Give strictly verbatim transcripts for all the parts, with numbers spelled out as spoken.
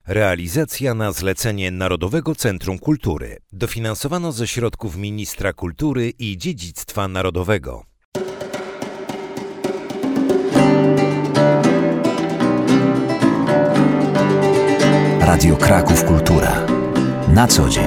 Realizacja na zlecenie Narodowego Centrum Kultury. Dofinansowano ze środków Ministra Kultury i Dziedzictwa Narodowego. Radio Kraków Kultura. Na co dzień.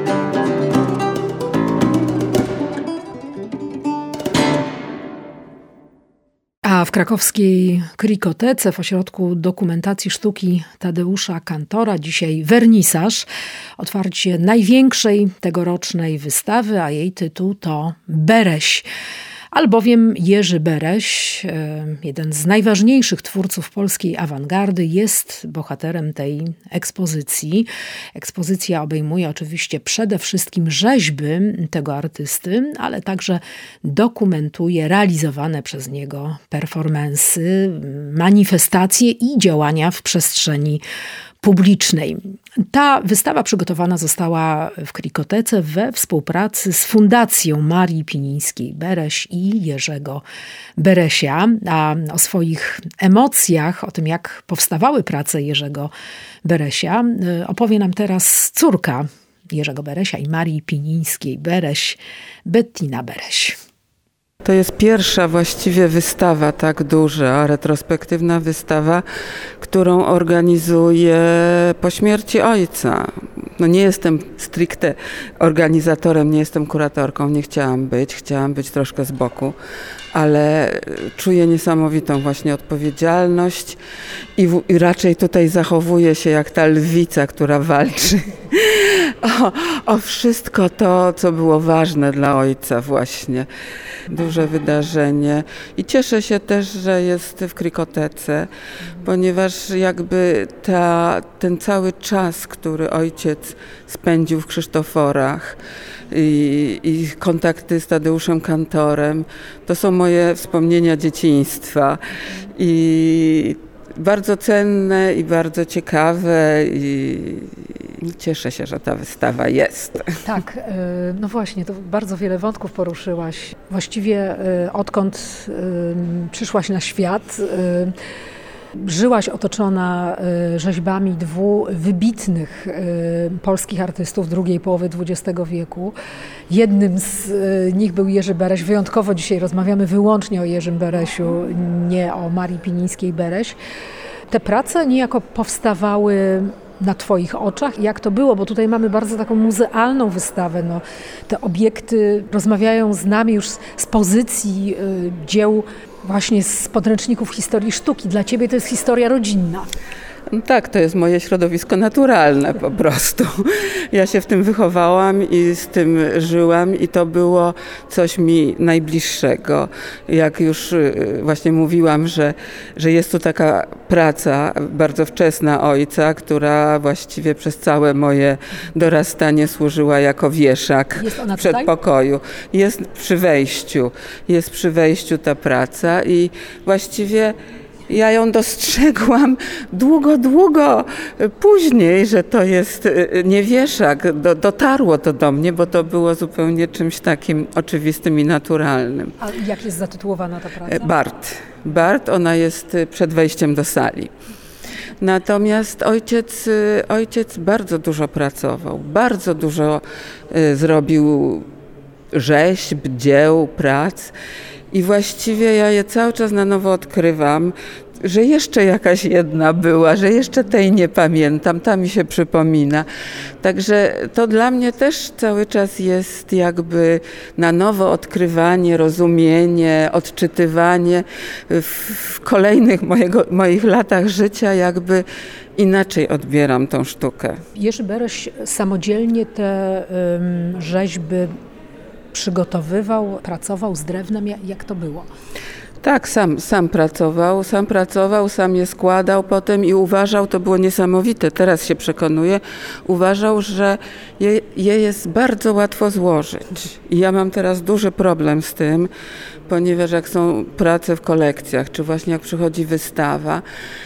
A w krakowskiej Krikotece, w Ośrodku Dokumentacji Sztuki Tadeusza Kantora, dzisiaj wernisaż, otwarcie największej tegorocznej wystawy, a jej tytuł to Bereś. Albowiem Jerzy Bereś, jeden z najważniejszych twórców polskiej awangardy, jest bohaterem tej ekspozycji. Ekspozycja obejmuje oczywiście przede wszystkim rzeźby tego artysty, ale także dokumentuje realizowane przez niego performansy, manifestacje i działania w przestrzeni publicznej. Ta wystawa przygotowana została w Krikotece we współpracy z Fundacją Marii Pinińskiej-Bereś i Jerzego Beresia. A o swoich emocjach, o tym jak powstawały prace Jerzego Beresia, opowie nam teraz córka Jerzego Beresia i Marii Pinińskiej-Bereś, Bettina Bereś. To jest pierwsza właściwie wystawa tak duża, retrospektywna wystawa, którą organizuję po śmierci ojca. No nie jestem stricte organizatorem, nie jestem kuratorką, nie chciałam być, chciałam być troszkę z boku, ale czuję niesamowitą właśnie odpowiedzialność i, w, i raczej tutaj zachowuję się jak ta lwica, która walczy o, o wszystko to, co było ważne dla ojca właśnie. Duże wydarzenie i cieszę się też, że jest w Krikotece, ponieważ jakby ta, ten cały czas, który ojciec spędził w Krzysztoforach i, i kontakty z Tadeuszem Kantorem, to są moje wspomnienia dzieciństwa i bardzo cenne i bardzo ciekawe i cieszę się, że ta wystawa jest. Tak, no właśnie, to bardzo wiele wątków poruszyłaś. Właściwie odkąd przyszłaś na świat, żyłaś otoczona rzeźbami dwóch wybitnych polskich artystów drugiej połowy dwudziestego wieku. Jednym z nich był Jerzy Bereś. Wyjątkowo dzisiaj rozmawiamy wyłącznie o Jerzym Beresiu, nie o Marii Pinińskiej-Bereś. Te prace niejako powstawały na twoich oczach. Jak to było? Bo tutaj mamy bardzo taką muzealną wystawę. No, te obiekty rozmawiają z nami już z, z pozycji y, dzieł właśnie z podręczników historii sztuki. Dla ciebie to jest historia rodzinna. No tak, to jest moje środowisko naturalne po prostu. Ja się w tym wychowałam i z tym żyłam i to było coś mi najbliższego. Jak już właśnie mówiłam, że, że jest tu taka praca bardzo wczesna ojca, która właściwie przez całe moje dorastanie służyła jako wieszak w przedpokoju. Jest przy wejściu, jest przy wejściu ta praca i właściwie ja ją dostrzegłam długo, długo później, że to jest nie wieszak. Do, dotarło to do mnie, bo to było zupełnie czymś takim oczywistym i naturalnym. A jak jest zatytułowana ta praca? Bart. Bart, ona jest przed wejściem do sali. Natomiast ojciec, ojciec bardzo dużo pracował, bardzo dużo zrobił rzeźb, dzieł, prac. I właściwie ja je cały czas na nowo odkrywam, że jeszcze jakaś jedna była, że jeszcze tej nie pamiętam, ta mi się przypomina. Także to dla mnie też cały czas jest jakby na nowo odkrywanie, rozumienie, odczytywanie w kolejnych mojego, moich latach życia, jakby inaczej odbieram tą sztukę. Jerzy Bereś samodzielnie te um, rzeźby przygotowywał, pracował z drewnem. Jak to było? Tak, sam, sam pracował, sam pracował, sam je składał potem i uważał, to było niesamowite, teraz się przekonuję, uważał, że je, je jest bardzo łatwo złożyć. I ja mam teraz duży problem z tym, ponieważ jak są prace w kolekcjach, czy właśnie jak przychodzi wystawa,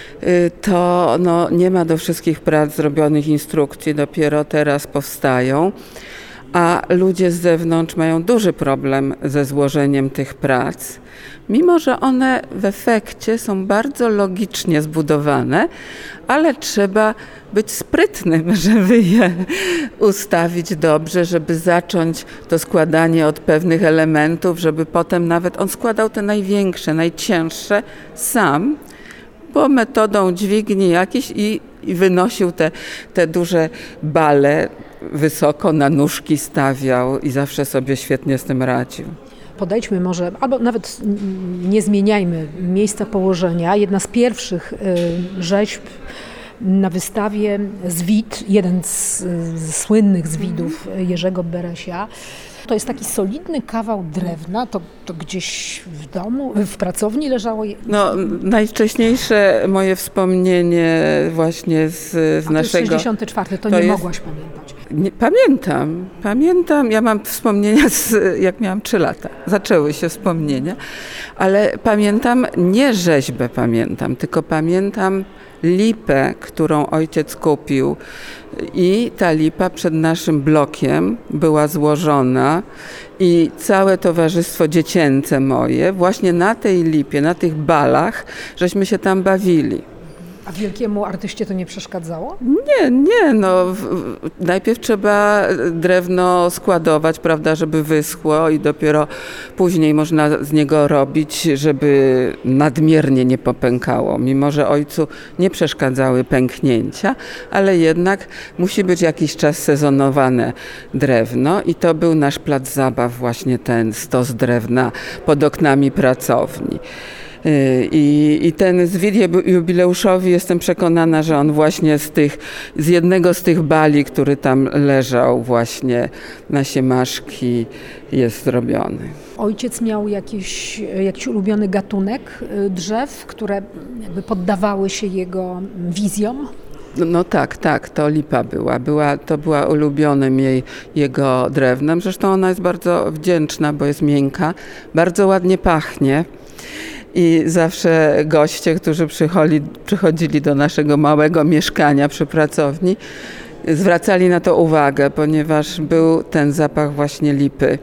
to no, nie ma do wszystkich prac zrobionych instrukcji, dopiero teraz powstają. a ludzie z zewnątrz mają duży problem ze złożeniem tych prac, mimo że one w efekcie są bardzo logicznie zbudowane, ale trzeba być sprytnym, żeby je ustawić dobrze, żeby zacząć to składanie od pewnych elementów, żeby potem nawet on składał te największe, najcięższe sam, bo metodą dźwigni jakiejś i, i wynosił te, te duże bale wysoko na nóżki stawiał i zawsze sobie świetnie z tym radził. Podejdźmy może, albo nawet nie zmieniajmy miejsca położenia. Jedna z pierwszych rzeźb na wystawie Zwid, jeden z, z słynnych zwidów Jerzego Beresia. To jest taki solidny kawał drewna, to, to gdzieś w domu, w pracowni leżało? No, najwcześniejsze moje wspomnienie właśnie z, z A naszego... to jest sześćdziesiąty czwarty, to, to nie jest... mogłaś pamiętać. Nie, pamiętam, pamiętam. Ja mam wspomnienia z, jak miałam trzy lata. Zaczęły się wspomnienia, ale pamiętam, nie rzeźbę pamiętam, tylko pamiętam lipę, którą ojciec kupił i ta lipa przed naszym blokiem była złożona i całe towarzystwo dziecięce moje właśnie na tej lipie, na tych balach, żeśmy się tam bawili. A wielkiemu artyście to nie przeszkadzało? Nie, nie, no w, w, najpierw trzeba drewno składować, prawda, żeby wyschło i dopiero później można z niego robić, żeby nadmiernie nie popękało, mimo że ojcu nie przeszkadzały pęknięcia, ale jednak musi być jakiś czas sezonowane drewno i to był nasz plac zabaw, właśnie ten stos drewna pod oknami pracowni. I, I ten zwid jubileuszowy, jestem przekonana, że on właśnie z tych, z jednego z tych bali, który tam leżał właśnie na Siemaszki, jest zrobiony. Ojciec miał jakiś, jakiś ulubiony gatunek drzew, które jakby poddawały się jego wizjom? No, no tak, tak, to lipa była. była. To była ulubionym jej, jego drewnem. Zresztą ona jest bardzo wdzięczna, bo jest miękka, bardzo ładnie pachnie. I zawsze goście, którzy przychodzili, przychodzili do naszego małego mieszkania przy pracowni, zwracali na to uwagę, ponieważ był ten zapach właśnie lipy.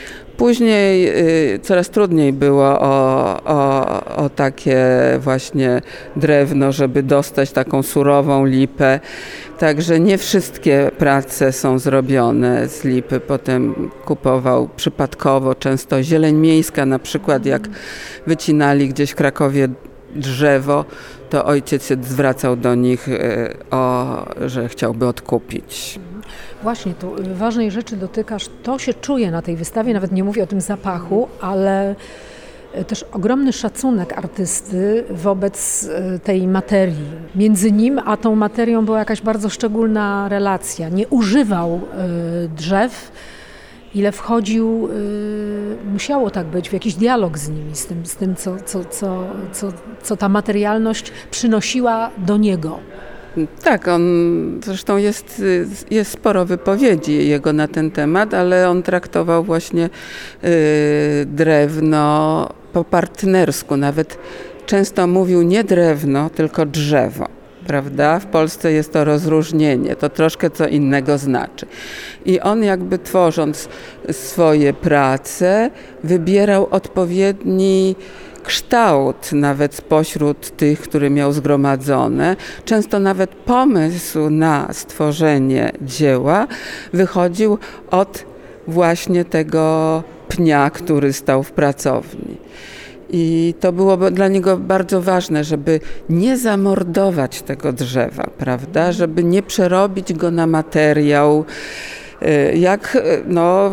Później y, coraz trudniej było o, o, o takie właśnie drewno, żeby dostać taką surową lipę. Także nie wszystkie prace są zrobione z lipy. Potem kupował przypadkowo często zieleń miejska, na przykład jak wycinali gdzieś w Krakowie drzewo, to ojciec się zwracał do nich, o, że chciałby odkupić. Właśnie, tu ważnej rzeczy dotykasz. To się czuje na tej wystawie, nawet nie mówię o tym zapachu, ale też ogromny szacunek artysty wobec tej materii. Między nim a tą materią była jakaś bardzo szczególna relacja. Nie używał drzew, ile wchodził, musiało tak być, w jakiś dialog z nimi, z tym, z tym co, co, co, co, co ta materialność przynosiła do niego. Tak, on zresztą jest, jest sporo wypowiedzi jego na ten temat, ale on traktował właśnie y, drewno po partnersku. Nawet często mówił nie drewno, tylko drzewo. Prawda? W Polsce jest to rozróżnienie, to troszkę co innego znaczy. I on jakby tworząc swoje prace wybierał odpowiedni kształt nawet spośród tych, które miał zgromadzone. Często nawet pomysł na stworzenie dzieła wychodził od właśnie tego pnia, który stał w pracowni. I to było dla niego bardzo ważne, żeby nie zamordować tego drzewa, prawda? Żeby nie przerobić go na materiał, jak no,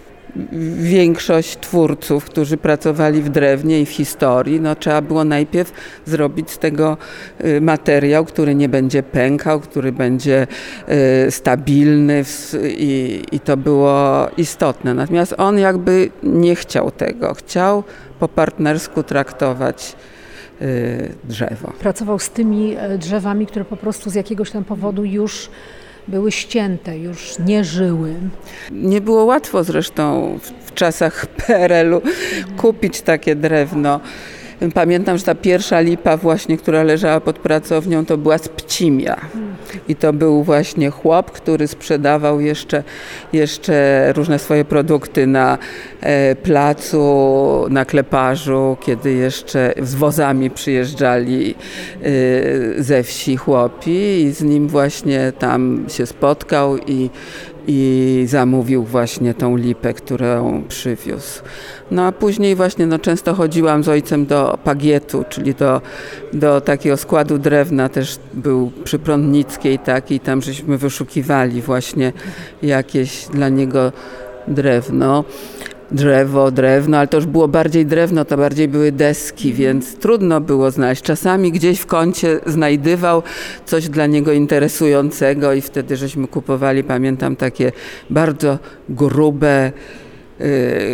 większość twórców, którzy pracowali w drewnie i w historii, no, trzeba było najpierw zrobić z tego materiał, który nie będzie pękał, który będzie stabilny i, i to było istotne. Natomiast on jakby nie chciał tego, chciał po partnersku traktować drzewo. Pracował z tymi drzewami, które po prostu z jakiegoś tam powodu już były ścięte, już nie żyły. Nie było łatwo zresztą w, w czasach P R L u kupić takie drewno. Pamiętam, że ta pierwsza lipa właśnie, która leżała pod pracownią, to była z Pcimia. I to był właśnie chłop, który sprzedawał jeszcze, jeszcze różne swoje produkty na placu, na Kleparzu, kiedy jeszcze z wozami przyjeżdżali ze wsi chłopi i z nim właśnie tam się spotkał i i zamówił właśnie tą lipę, którą przywiózł. No a później właśnie no, często chodziłam z ojcem do Pagietu, czyli do, do takiego składu drewna, też był przy Prądnickiej taki, tam żeśmy wyszukiwali właśnie jakieś dla niego drewno. Drzewo, drewno, ale to już było bardziej drewno, to bardziej były deski, więc trudno było znaleźć. Czasami gdzieś w kącie znajdywał coś dla niego interesującego i wtedy żeśmy kupowali, pamiętam, takie bardzo grube yy,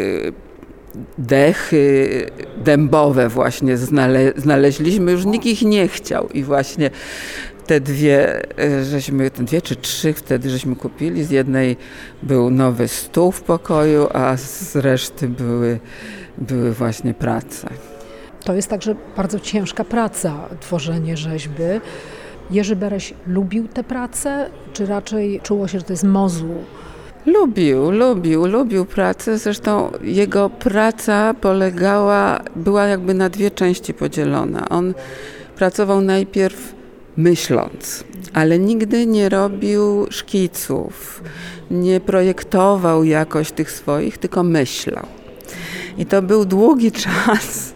dechy dębowe właśnie znale- znaleźliśmy, już nikt ich nie chciał i właśnie te dwie, żeśmy, te dwie czy trzy wtedy żeśmy kupili. Z jednej był nowy stół w pokoju, a z reszty były, były właśnie prace. To jest także bardzo ciężka praca, tworzenie rzeźby. Jerzy Bereś lubił tę pracę, czy raczej czuło się, że to jest mozuł? Lubił, lubił, lubił pracę. Zresztą jego praca polegała, była jakby na dwie części podzielona. On pracował najpierw myśląc, ale nigdy nie robił szkiców, nie projektował jakoś tych swoich, tylko myślał. I to był długi czas,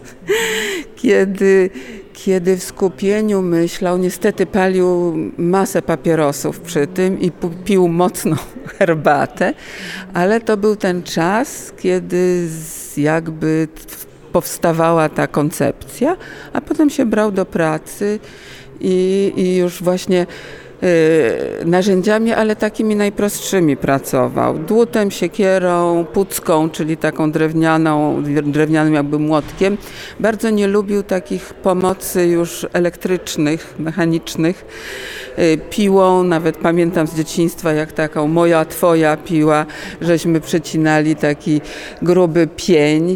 kiedy, kiedy w skupieniu myślał, niestety palił masę papierosów przy tym i pił mocną herbatę, ale to był ten czas, kiedy jakby powstawała ta koncepcja, a potem się brał do pracy i, i już właśnie y, narzędziami, ale takimi najprostszymi pracował. Dłutem, siekierą, pucką, czyli taką drewnianą, drewnianym jakby młotkiem. Bardzo nie lubił takich pomocy już elektrycznych, mechanicznych. Y, piłą, nawet pamiętam z dzieciństwa, jak taką moja, twoja piła, żeśmy przecinali taki gruby pień.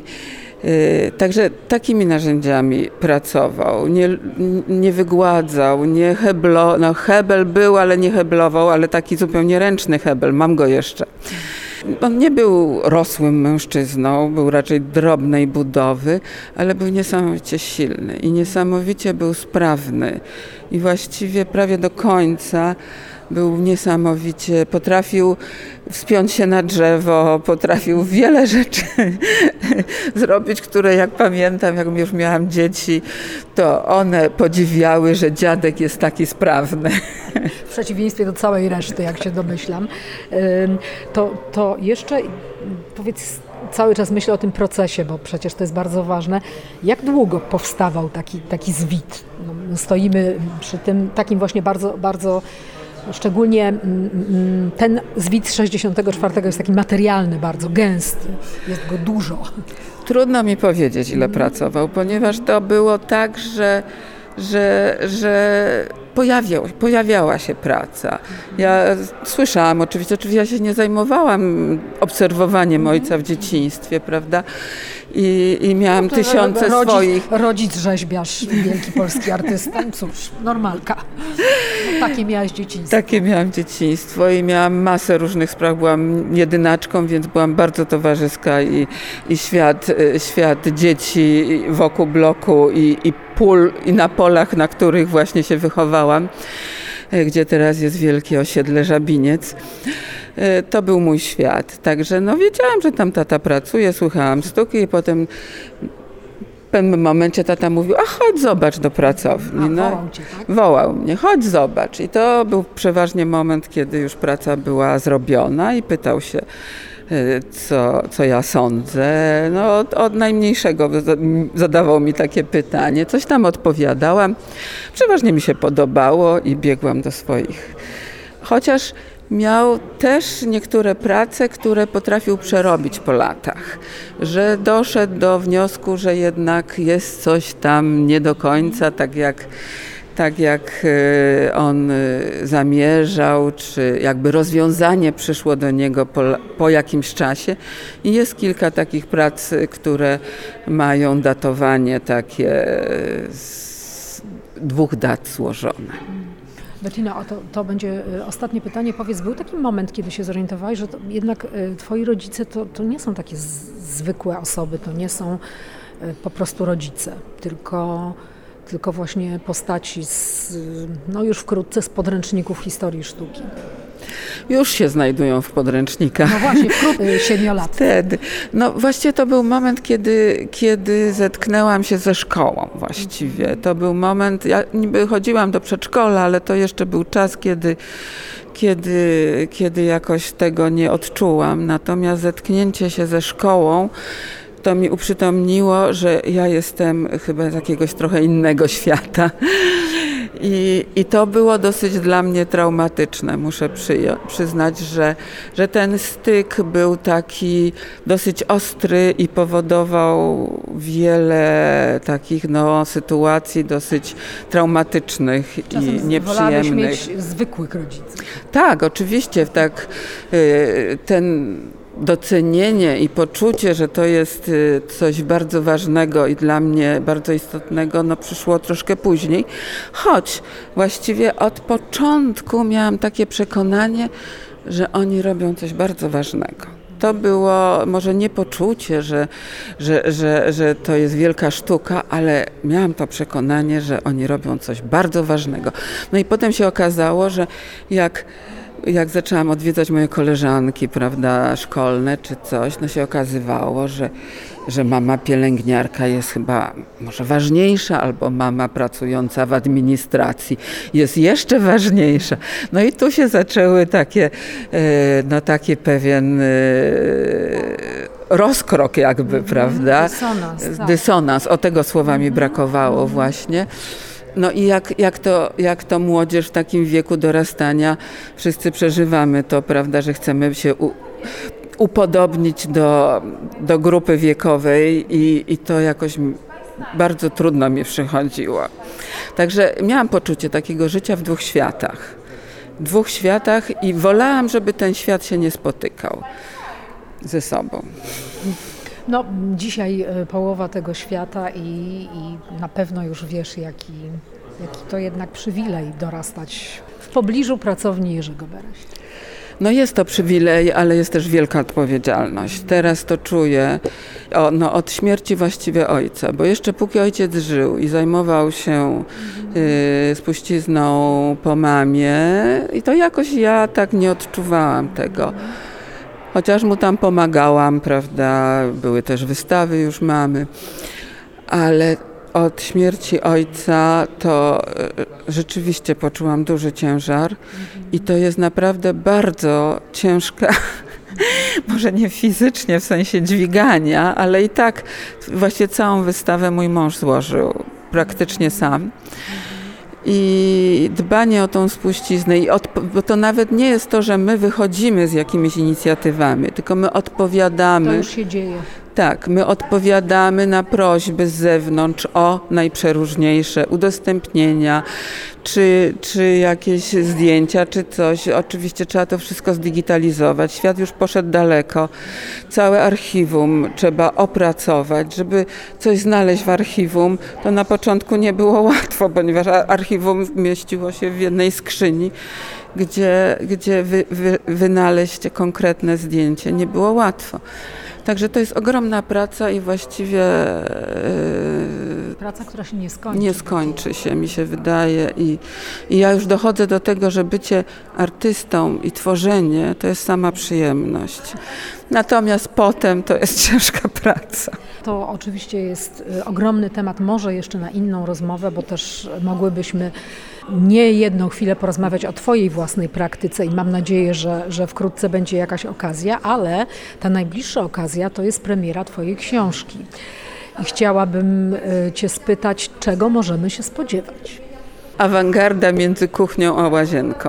Także takimi narzędziami pracował, nie, nie wygładzał, nie heblo, no hebel był, ale nie heblował, ale taki zupełnie ręczny hebel, mam go jeszcze. On nie był rosłym mężczyzną, był raczej drobnej budowy, ale był niesamowicie silny i niesamowicie był sprawny i właściwie prawie do końca był niesamowicie, potrafił wspiąć się na drzewo, potrafił wiele rzeczy zrobić, które jak pamiętam, jak już miałam dzieci, to one podziwiały, że dziadek jest taki sprawny. W przeciwieństwie do całej reszty, jak się domyślam. To, to jeszcze powiedz, cały czas myślę o tym procesie, bo przecież to jest bardzo ważne. Jak długo powstawał taki, taki zwit? No, stoimy przy tym takim właśnie bardzo, bardzo szczególnie ten zwit z sześćdziesiątego czwartego jest taki materialny, bardzo gęsty, jest go dużo. Trudno mi powiedzieć, ile pracował, ponieważ to było tak, że, że, że pojawiał, pojawiała się praca. Ja słyszałam, oczywiście, oczywiście ja się nie zajmowałam obserwowaniem ojca w dzieciństwie, prawda? I, i miałam no tysiące rodzic, swoich... Rodzic rzeźbiarz, wielki polski artysta, cóż, normalka. No, takie miałaś dzieciństwo. Takie miałam dzieciństwo i miałam masę różnych spraw. Byłam jedynaczką, więc byłam bardzo towarzyska i, i świat, świat dzieci wokół bloku i, i pól, i na polach, na których właśnie się wychowałam, gdzie teraz jest wielkie osiedle Żabiniec. To był mój świat, także no wiedziałam, że tam tata pracuje, słuchałam stuki i potem w pewnym momencie tata mówił, a chodź zobacz do pracowni. No, wołał cię, tak? Wołał mnie, chodź zobacz. I to był przeważnie moment, kiedy już praca była zrobiona i pytał się, co, co ja sądzę. No od, od najmniejszego zadawał mi takie pytanie, coś tam odpowiadałam. Przeważnie mi się podobało i biegłam do swoich. Chociaż miał też niektóre prace, które potrafił przerobić po latach, że doszedł do wniosku, że jednak jest coś tam nie do końca, tak jak tak jak on zamierzał, czy jakby rozwiązanie przyszło do niego po, po jakimś czasie. I jest kilka takich prac, które mają datowanie takie z dwóch dat złożone. Bettino, to, to będzie ostatnie pytanie. Powiedz, był taki moment, kiedy się zorientowałeś, że to jednak twoi rodzice to, to nie są takie z, zwykłe osoby, to nie są po prostu rodzice, tylko, tylko właśnie postaci z, no już wkrótce z podręczników historii sztuki. Już się znajdują w podręcznikach. No właśnie, wkrótce, siedmiolatki. Wtedy. No właściwie to był moment, kiedy, kiedy zetknęłam się ze szkołą właściwie. To był moment, ja niby chodziłam do przedszkola, ale to jeszcze był czas, kiedy, kiedy, kiedy jakoś tego nie odczułam. Natomiast zetknięcie się ze szkołą to mi uprzytomniło, że ja jestem chyba z jakiegoś trochę innego świata. I, I to było dosyć dla mnie traumatyczne, muszę przyjo- przyznać, że, że ten styk był taki dosyć ostry i powodował wiele takich no, sytuacji dosyć traumatycznych Czasem i nieprzyjemnych. Mieć zwykłych rodziców. Tak, oczywiście, tak y, ten docenienie i poczucie, że to jest coś bardzo ważnego i dla mnie bardzo istotnego, no przyszło troszkę później, choć właściwie od początku miałam takie przekonanie, że oni robią coś bardzo ważnego. To było może nie poczucie, że, że, że, że to jest wielka sztuka, ale miałam to przekonanie, że oni robią coś bardzo ważnego. No i potem się okazało, że jak Jak zaczęłam odwiedzać moje koleżanki, prawda, szkolne czy coś, no się okazywało, że, że mama pielęgniarka jest chyba może ważniejsza, albo mama pracująca w administracji jest jeszcze ważniejsza. No i tu się zaczęły takie, no taki pewien rozkrok jakby, prawda? Dysonans. Tak. Dysonans, o tego słowa mi brakowało właśnie. No i jak, jak, to, jak to młodzież w takim wieku dorastania, wszyscy przeżywamy to, prawda, że chcemy się u, upodobnić do, do grupy wiekowej i, i to jakoś bardzo trudno mi przychodziło. Także miałam poczucie takiego życia w dwóch światach. W dwóch światach i wolałam, żeby ten świat się nie spotykał ze sobą. No, dzisiaj połowa tego świata i, i na pewno już wiesz, jaki, jaki to jednak przywilej dorastać w pobliżu pracowni Jerzego Bereśty. No jest to przywilej, ale jest też wielka odpowiedzialność. Teraz to czuję o, no, od śmierci właściwie ojca, bo jeszcze póki ojciec żył i zajmował się y, spuścizną po mamie, i to jakoś ja tak nie odczuwałam tego. Chociaż mu tam pomagałam, prawda, były też wystawy już mamy, ale od śmierci ojca to rzeczywiście poczułam duży ciężar i to jest naprawdę bardzo ciężka, może nie fizycznie w sensie dźwigania, ale i tak właśnie całą wystawę mój mąż złożył praktycznie sam. I dbanie o tą spuściznę, i odpo- bo to nawet nie jest to, że my wychodzimy z jakimiś inicjatywami, tylko my odpowiadamy. To już się dzieje. Tak, my odpowiadamy na prośby z zewnątrz o najprzeróżniejsze udostępnienia, czy, czy jakieś zdjęcia, czy coś. Oczywiście trzeba to wszystko zdigitalizować. Świat już poszedł daleko. Całe archiwum trzeba opracować. Żeby coś znaleźć w archiwum, to na początku nie było łatwo, ponieważ archiwum mieściło się w jednej skrzyni, gdzie, gdzie wy, wy, wynaleźć konkretne zdjęcie nie było łatwo. Także to jest ogromna praca i właściwie yy, praca, która się nie skończy. Nie skończy się, mi się wydaje. I, I ja już dochodzę do tego, że bycie artystą i tworzenie to jest sama przyjemność. Natomiast potem to jest ciężka praca. To oczywiście jest ogromny temat, może jeszcze na inną rozmowę, bo też mogłybyśmy nie jedną chwilę porozmawiać o twojej własnej praktyce i mam nadzieję, że, że wkrótce będzie jakaś okazja, ale ta najbliższa okazja to jest premiera twojej książki. I chciałabym cię spytać, czego możemy się spodziewać? Awangarda między kuchnią a łazienką.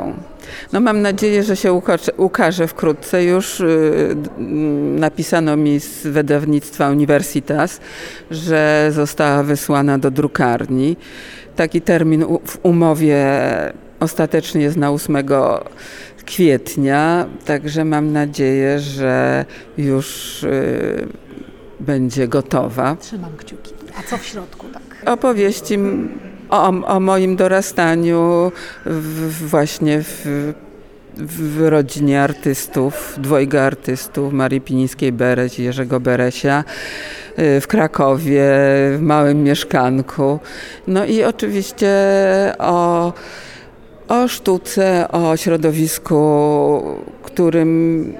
No mam nadzieję, że się ukaże, ukaże wkrótce. Już y, napisano mi z wydawnictwa Universitas, że została wysłana do drukarni. Taki termin u, w umowie ostatecznie jest na ósmego kwietnia, także mam nadzieję, że już y, będzie gotowa. Trzymam kciuki. A co w środku? Tak? Opowieści o, o moim dorastaniu w, właśnie w, w rodzinie artystów, dwojga artystów, Marii Pinińskiej-Bereś i Jerzego Beresia, w Krakowie, w małym mieszkanku. No i oczywiście o, o sztuce, o środowisku, którym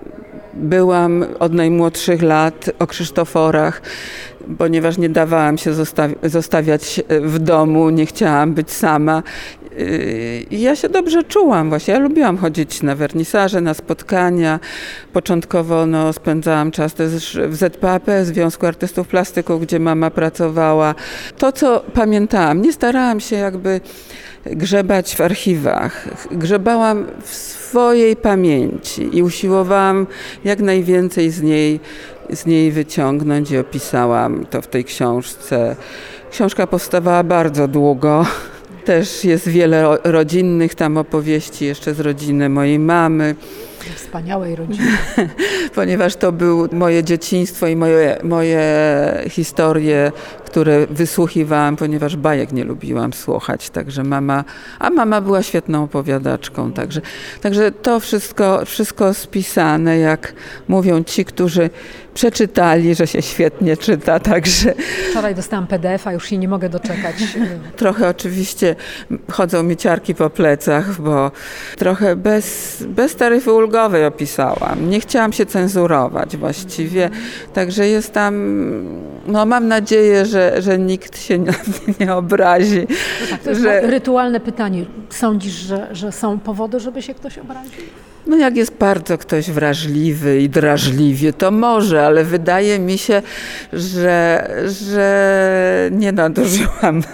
byłam od najmłodszych lat, o Krzysztoforach, ponieważ nie dawałam się zostawi- zostawiać w domu, nie chciałam być sama. I ja się dobrze czułam właśnie. Ja lubiłam chodzić na wernisaże, na spotkania. Początkowo no, spędzałam czas też w Z P A P, Związku Artystów Plastyków, gdzie mama pracowała. To, co pamiętałam, nie starałam się jakby grzebać w archiwach. Grzebałam w swojej pamięci i usiłowałam jak najwięcej z niej, z niej wyciągnąć i opisałam to w tej książce. Książka powstawała bardzo długo. Też jest wiele rodzinnych tam opowieści, jeszcze z rodziny mojej mamy. Wspaniałej rodziny. Ponieważ to było moje dzieciństwo i moje, moje historie, które wysłuchiwałam, ponieważ bajek nie lubiłam słuchać. Także mama, a mama była świetną opowiadaczką. Także, także to wszystko, wszystko spisane, jak mówią ci, którzy przeczytali, że się świetnie czyta. Także wczoraj dostałam P D F a, już się nie mogę doczekać. Trochę oczywiście chodzą mi ciarki po plecach, bo trochę bez, bez taryfy ulgowej opisałam. Nie chciałam się cenzurować właściwie, także jest tam, no mam nadzieję, że, że nikt się nie, nie obrazi. No tak, to jest że... rytualne pytanie. Sądzisz, że, że są powody, żeby się ktoś obraził? No jak jest bardzo ktoś wrażliwy i drażliwy, to może, ale wydaje mi się, że, że nie nadużyłam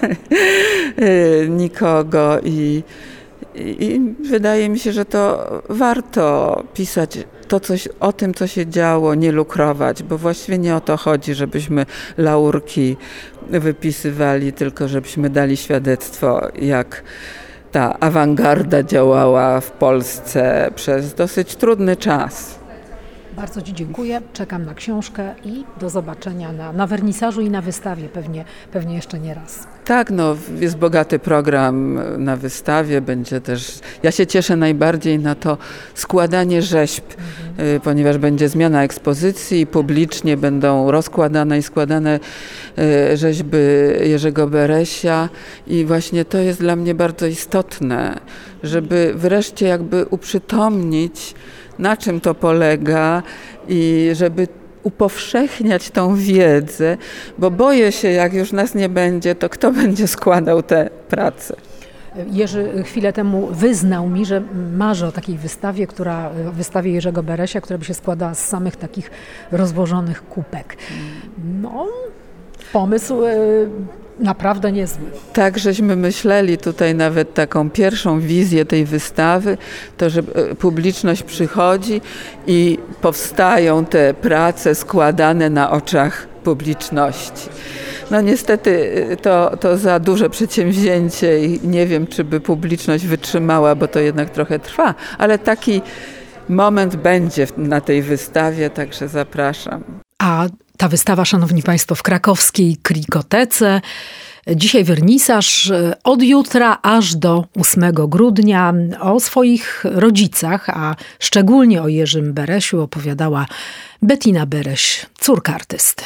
nikogo i, i wydaje mi się, że to warto pisać to coś, o tym, co się działo, nie lukrować, bo właściwie nie o to chodzi, żebyśmy laurki wypisywali, tylko żebyśmy dali świadectwo, jak ta awangarda działała w Polsce przez dosyć trudny czas. Bardzo Ci dziękuję. Czekam na książkę i do zobaczenia na, na wernisażu i na wystawie, pewnie, pewnie jeszcze nie raz. Tak, no jest bogaty program na wystawie, będzie też, ja się cieszę najbardziej na to składanie rzeźb, mhm. ponieważ będzie zmiana ekspozycji, publicznie będą rozkładane i składane rzeźby Jerzego Beresia i właśnie to jest dla mnie bardzo istotne, żeby wreszcie jakby uprzytomnić, na czym to polega i żeby upowszechniać tą wiedzę, bo boję się, jak już nas nie będzie, to kto będzie składał te prace. Jerzy chwilę temu wyznał mi, że marzy o takiej wystawie, która, wystawie Jerzego Beresia, która by się składała z samych takich rozłożonych kubek. No, pomysł naprawdę niezły. Tak, żeśmy myśleli tutaj nawet taką pierwszą wizję tej wystawy, to, że publiczność przychodzi i powstają te prace składane na oczach publiczności. No niestety to, to za duże przedsięwzięcie i nie wiem, czy by publiczność wytrzymała, bo to jednak trochę trwa, ale taki moment będzie na tej wystawie, także zapraszam. A ta wystawa, szanowni państwo, w krakowskiej Krikotece. Dzisiaj wernisaż, od jutra aż do ósmego grudnia. O swoich rodzicach, a szczególnie o Jerzym Beresiu opowiadała Bettina Bereś, córka artysty.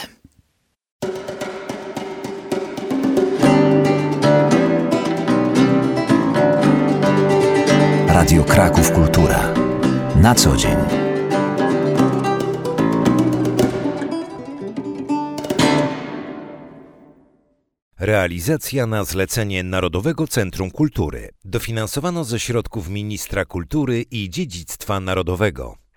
Radio Kraków Kultura. Na co dzień. Realizacja na zlecenie Narodowego Centrum Kultury. Dofinansowano ze środków Ministra Kultury i Dziedzictwa Narodowego.